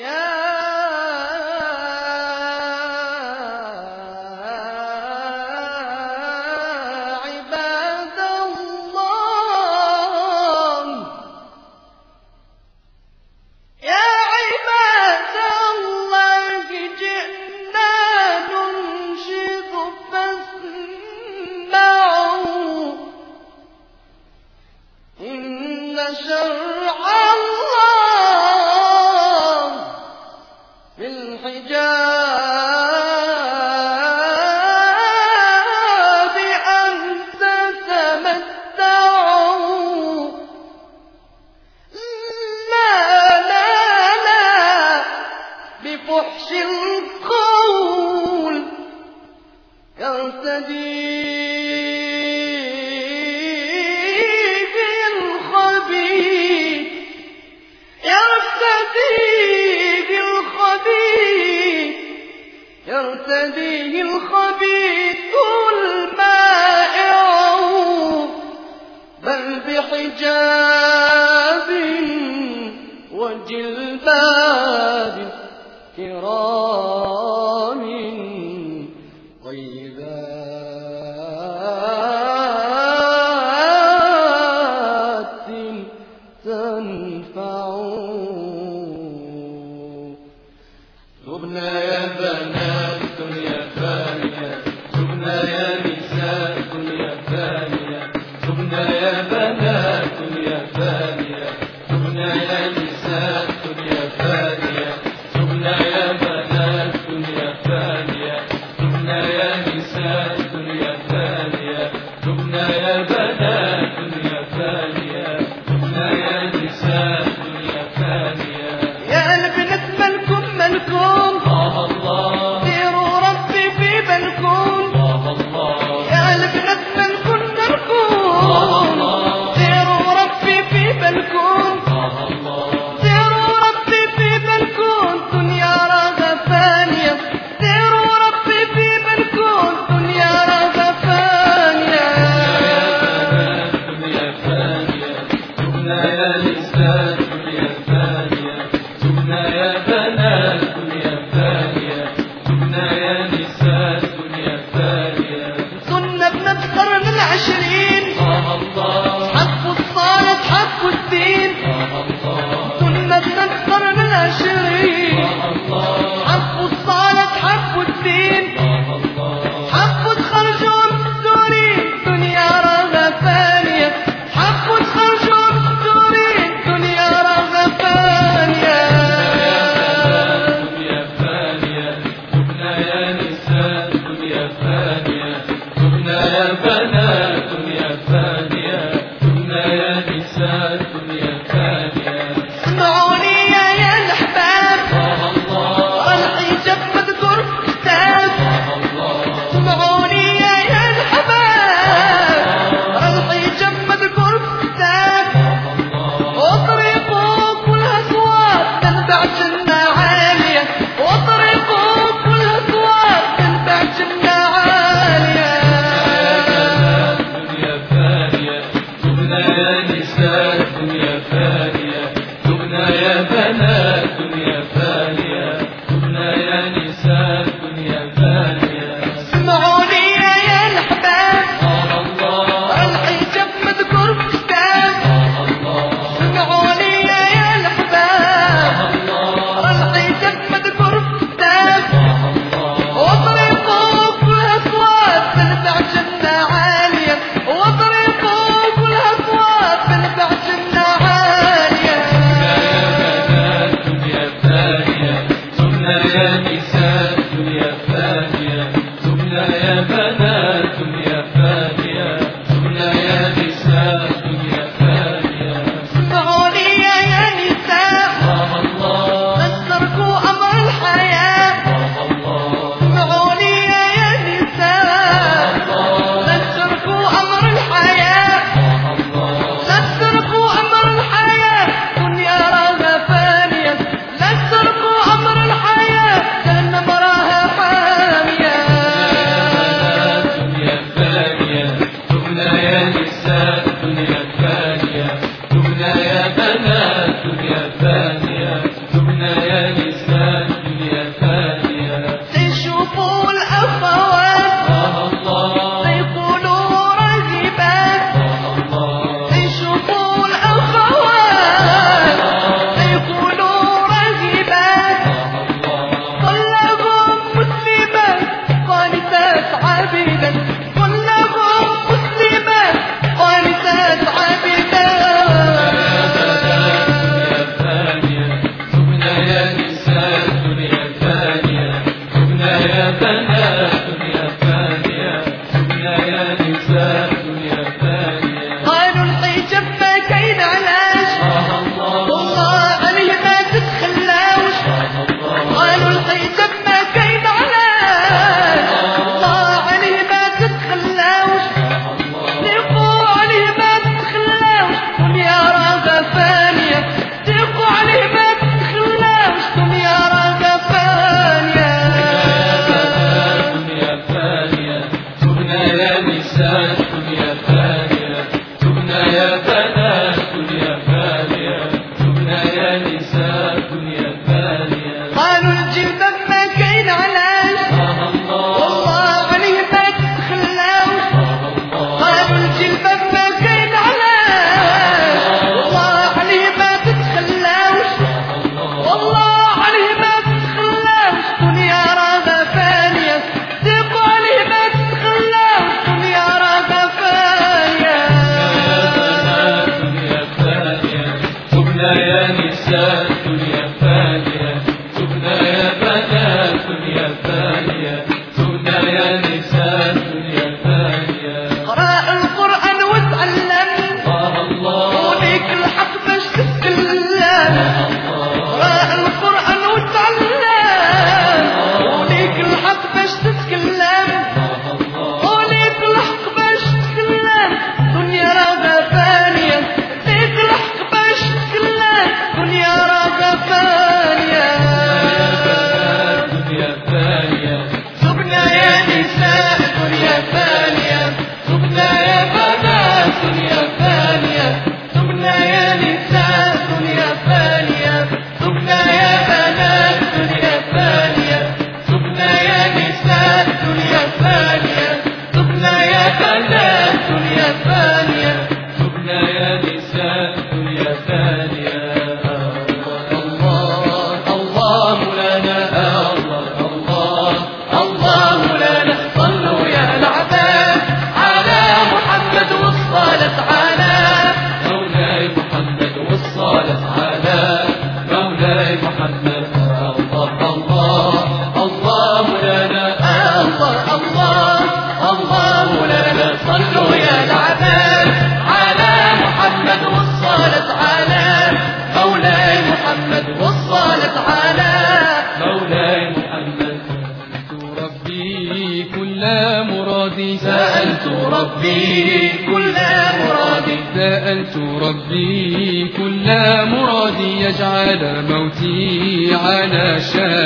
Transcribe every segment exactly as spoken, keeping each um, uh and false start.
يرتديه الخبيث المائع بل بحجاب وجلباب كرام طيبات تنفع. تبنا يا بنات الدنيا فانية، تبنا يا نساء الدنيا فانية، تبنا يا بنات الدنيا فانية، تبنا يا نساء الدنيا فانية، تبنا يا بنات الدنيا فانية، تبنا يا نساء الدنيا فانية، تبنا يا بنات الدنيا فانية، تبنا يا نساء الدنيا فانية. يا قلب نتملكم ملكم سيروا ربي في بالكم، يا قلب نتملكم ملكم سيروا ربي في بالكم، سيروا ربي في بالكم دنيا راغة فانية، سيروا ربي في بالكم دنيا راغة فانية. دنيا فانية تبنا يا نساء دنيا فانية، تبنا يا بنات دنيا فانية، تبنا يا نساء دنيا فانية. كنا بنفطر من العشرين حبوا الصلاة حبوا الدين، كنا بنفطر من العشرين حبوا الصلاة حبوا الدين، حبوا تخرجوا مستورين دنيا راغة فانية، حبوا تخرجوا مستورين دنيا راغة فانية. دنيا فانية تبنا يا نساء دنيا فانية، تبنا يا بنات دنيا فانية، تبنا يا نساء دنيا فانية. اسمعوني يا يا الأحباب الحجاب مذكور في الكتاب، اسمعوني يا يا الأحباب الحجاب مذكور في الكتاب، وطريقه كلها سواد تنبع جنة عالية، وطريقه كلها سواد تنبع جنة عالية. دنيا فانية تبنا يا نساء دنيا فانية، تبنا يا بنات دنيا فانية، تبنا يا نساء دنيا فانية. اسمعوني يا يا الأحباب الحجاب مذكور في الكتاب، اسمعوني يا يا الأحباب الحجاب مذكور في الكتاب، وطريقه كلها سواد تنبع جنة عالية، وطريقه كلها سواد تنبع جنة عالية. دنيا فانية تبنا يا نساء دنيا فانية، تبنا يا بنات دنيا فانية، تبنا يا نساء دنيا فانية. اسمعوني يا يا نساء تتركوا أمر الحياة، اسمعوني يا يا نساء تتركوا أمر الحياة، تتركوا أمر الحياة دنيا راغة فانية، لا تتركوا أمر الحياة جهنم راها حامية. دنيا فانية تبنا يا نساء دنيا فانية، تبنا يا بنات دنيا فانية، تبنا يا نساء والصلاة على مولاي محمد. سألت ربي كل مرادي، سألت ربي كل مرادي، سألت ربي كل مرادي يجعل موتي على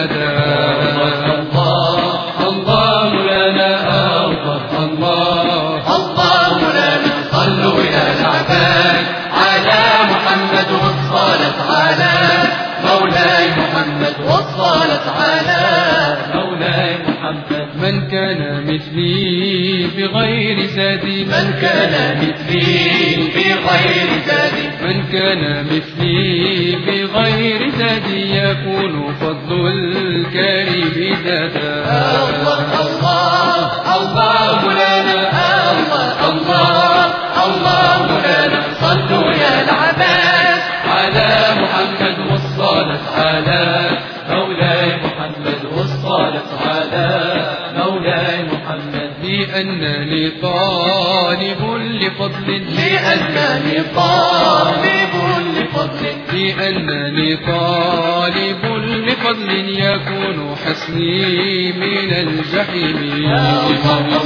شهادة. الله الله لنا الله الله الله لنا صلوا يا العباد على محمد والصلاة على مولاي محمد والصلاة على مولاي محمد. من كان مثلي بغير زادي، من كان مثلي في غير زادي، من كان مثلي بغير زادي يكون فضل الكريم زادا. الله الله الله لنا الله الله الله لنا صلوا يا العباد على محمد والصلاة على مولاي محمد والصلاة على مولاي محمد. لأنني طالب لفضل، لأنني طالب لفضل، لأنني طالب لفضل يكون حسني من الجحيم. الله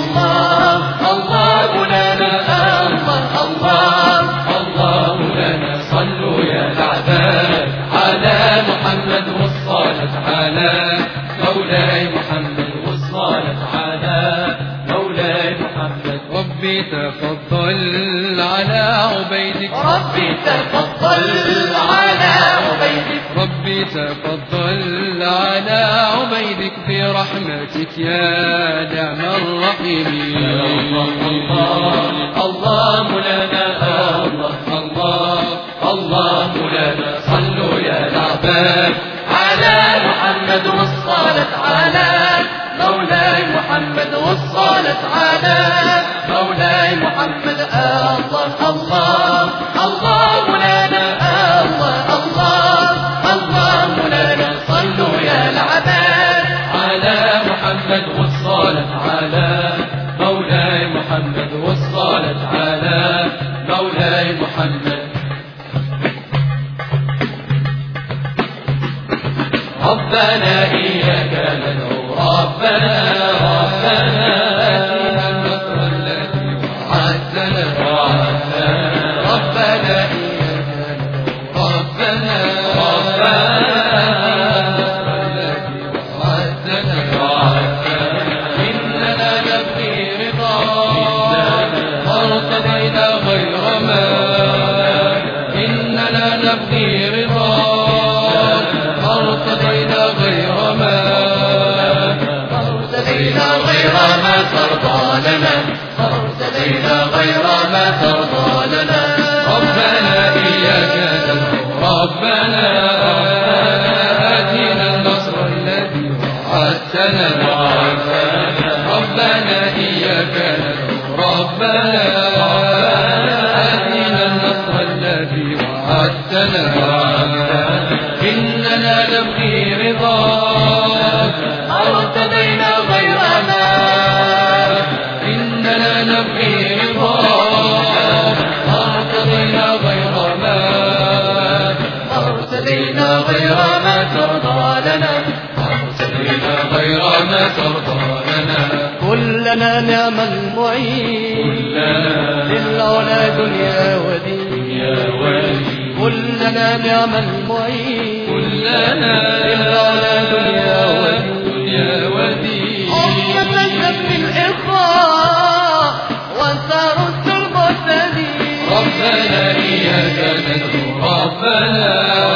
الله لنا الله الله الله لنا صلوا يا العباد على محمد والصلاة على مولاي محمد والصلاة على مولاي محمد. ربي تفضل على عبيدك، ربي تفضل على عبيدك، ربي تفضل على عبيدك برحمتك يا نعم الرحيم. الله الله لنا الله الله الله لنا صلوا يا العباد على محمد والصلاة على مولاي محمد والصلاة على مولاي محمد. الله الله الله لنا الله الله الله لنا صلوا يا العباد على محمد والصلاة على مولاي محمد والصلاة على مولاي محمد. ربنا إياك ندعو ربنا ربنا آتنا النصر الذي وعدتنا، ربنا إياك ندعو ربنا إننا نبغي رضاك وارتضينا غير ما، إننا نبغي رضاك وارتضينا غير ما، وارتضينا غير ما ترضى لنا، وارتضينا غير ما ترضى لنا. ربنا إياك ندعو ربنا آتنا النصر الذي وعدتنا، ربنا إياك ندعو ربنا آتنا النصر الذي وعدتنا. إننا نبغي رضاك وارتضينا غير ما، إننا نبغي رضاك وارتضينا غير ما، وارتضينا غير ما ترضى لنا، وارتضينا غير ما ترضى لنا. كلنا نعم المعين كلنا للعلا دنيا ودين، يا ولي كلنا نعم المعين كلنا للعلا دنيا ودين. دنيا ودين. أمة الشم الإخاء وانصار السرب السديد. ربنا إياك ندعو ربنا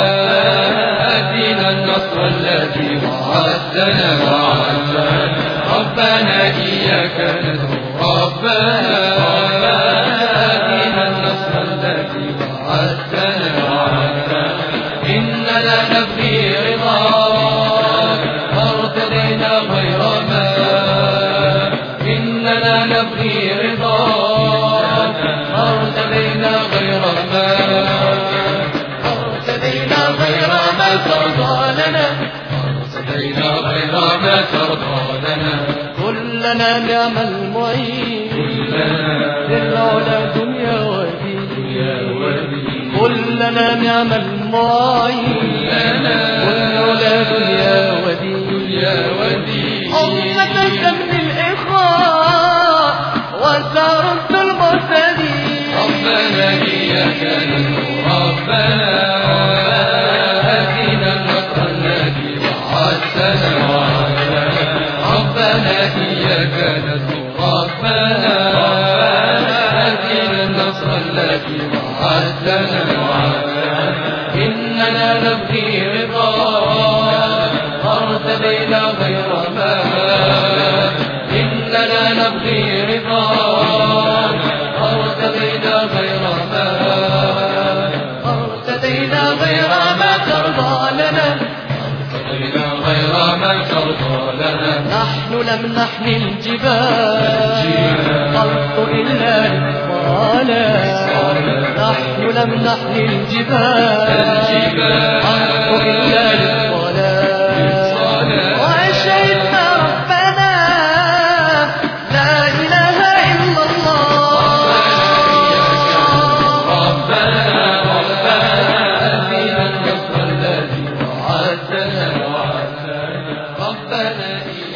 آتنا النصر الذي وعدتنا، ربنا إياك ندعو ربنا آتنا النصر الذي وعدتنا. إننا نبغي رضاك وارتضينا غير ما، إننا نبغي رضاك وارتضينا غير ما، وارتضينا غير ما ترضى لنا، وارتضينا غير ما ترضى لنا. كلنا نعم المعين كلنا للعلا دنيا ودين، يا ولي كلنا كلنا نعم المعين كلنا دنيا ودين أمة تبني الإخاء وترد المعتدين ربنا إياك ندعو ربنا آتنا النصر الذي وعدتنا ربنا إياك ندعو ربنا آتنا النصر الذي وعدتنا إننا نبغي رضاك وارتدينا غير ما إننا نبغي رضاك وارتدينا غير ما ارتدينا غير ما ترضى لنا ارتدينا غير ما ترضى لنا نحن لم نحمي الجبال قط إلا للصلاة نحن لم نحمي الجبال قط إلا للصلاة وأشهدنا ربنا لا إله إلا الله ربنا ربنا آتنا النصر الذي وعدتنا ربنا